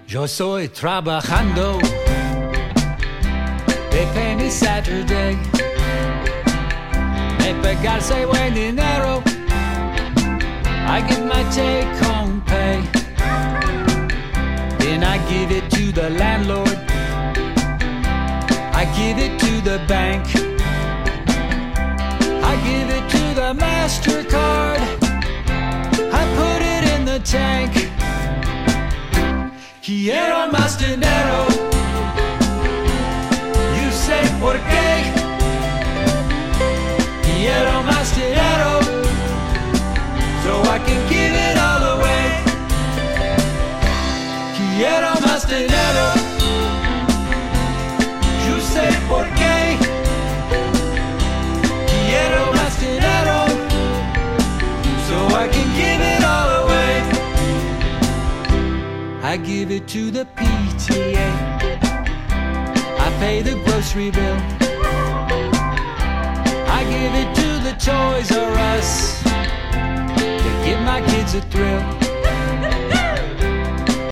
Yo soy trabajando de pay me Saturday. Me pegarse buen dinero. I get my take home pay. Then I give it to the landlord. I give it to the bank. I give it to the MasterCard. I put it in the tank. Quiero más dinero. You say por qué. Quiero más dinero, so I can give it all away. Quiero más dinero. You say por qué. Quiero más dinero, so I can give it all away. I give it to the PTA. I pay the grocery bill. I give it to the Toys R Us to give my kids a thrill.